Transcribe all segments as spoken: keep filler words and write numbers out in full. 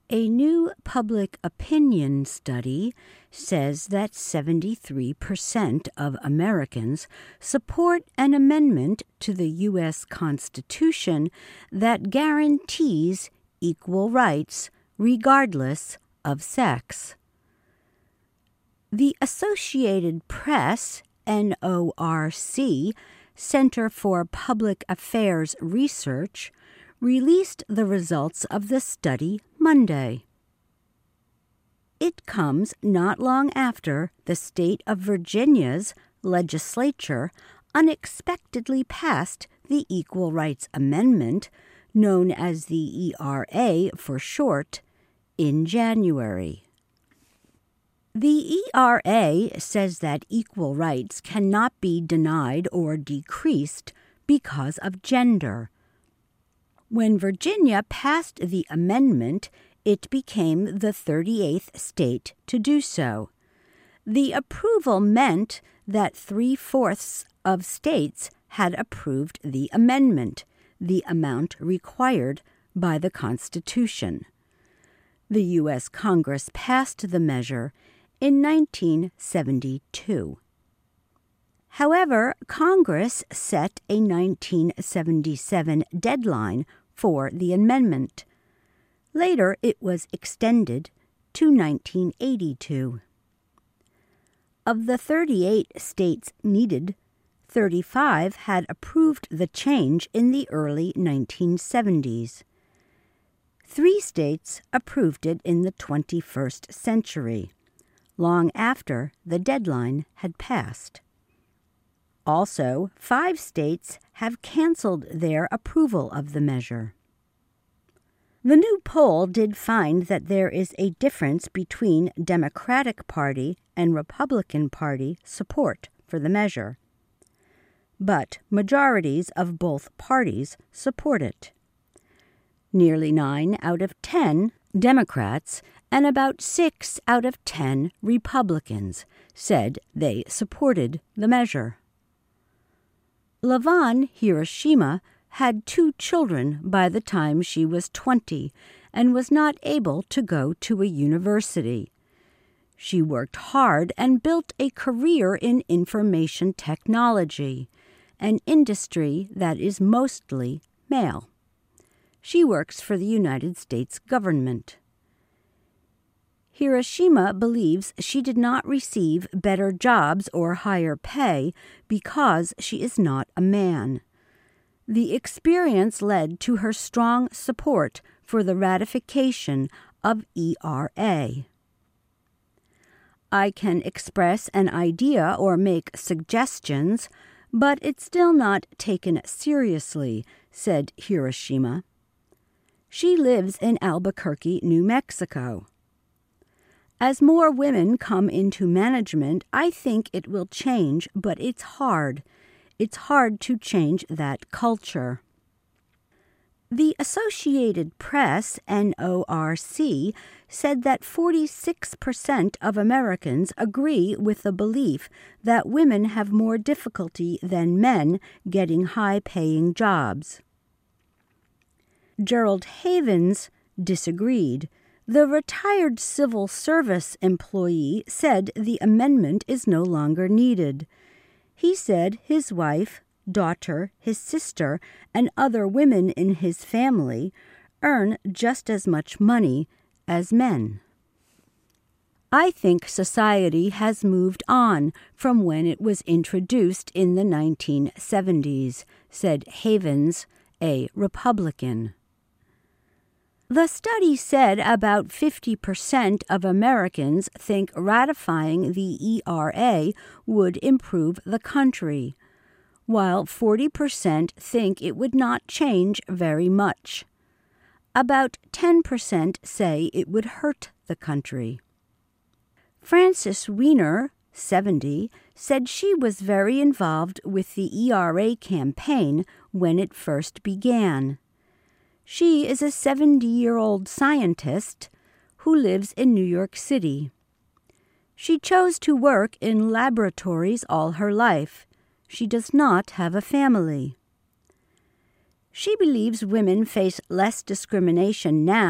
A new public opinion study says that seventy-three percent of Americans support an amendment to the U S Constitution that guarantees equal rights regardless of sex. The Associated Press, N O R C, Center for Public Affairs Research, released the results of the study Monday. It comes not long after the state of Virginia's legislature unexpectedly passed the Equal Rights Amendment, known as the E R A for short, in January. The E R A says that equal rights cannot be denied or decreased because of gender. When Virginia passed the amendment, it became the thirty-eighth state to do so. The approval meant that three-fourths of states had approved the amendment, the amount required by the Constitution. The U S Congress passed the measure in nineteen seventy-two. However, Congress set a nineteen seventy-seven deadline for the amendment. Later, it was extended to nineteen eighty-two. Of the thirty-eight states needed, thirty-five had approved the change in the early nineteen seventies. Three states approved it in the twenty-first century, long after the deadline had passed. Also, five states have canceled their approval of the measure. The new poll did find that there is a difference between Democratic Party and Republican Party support for the measure, but majorities of both parties support it. Nearly nine out of ten Democrats and about six out of ten Republicans said they supported the measure. Lavon Hiroshima had two children by the time she was twenty and was not able to go to a university. She worked hard and built a career in information technology, an industry that is mostly male. She works for the United States government. Hiroshima believes she did not receive better jobs or higher pay because she is not a man. The experience led to her strong support for the ratification of E R A. I can express an idea or make suggestions, but it's still not taken seriously, said Hiroshima. She lives in Albuquerque, New Mexico. As more women come into management, I think it will change, but it's hard. It's hard to change that culture. The Associated Press, N O R C, said that forty-six percent of Americans agree with the belief that women have more difficulty than men getting high-paying jobs. Gerald Havens disagreed. The retired civil service employee said the amendment is no longer needed. He said his wife, daughter, his sister, and other women in his family earn just as much money as men. I think society has moved on from when it was introduced in the nineteen seventies, said Havens, a Republican. The study said about fifty percent of Americans think ratifying the E R A would improve the country, while forty percent think it would not change very much. About ten percent say it would hurt the country. Frances Weiner, seventy, said she was very involved with the E R A campaign when it first began. She is a seventy-year-old scientist who lives in New York City. She chose to work in laboratories all her life. She does not have a family. She believes women face less discrimination now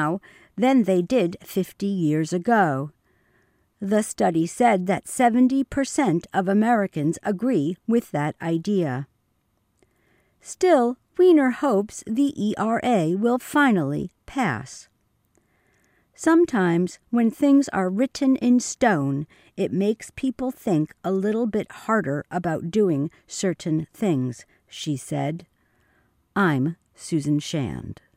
than they did fifty years ago. The study said that seventy percent of Americans agree with that idea. Still, Weiner hopes the E R A will finally pass. Sometimes, when things are written in stone, it makes people think a little bit harder about doing certain things, she said. I'm Susan Shand.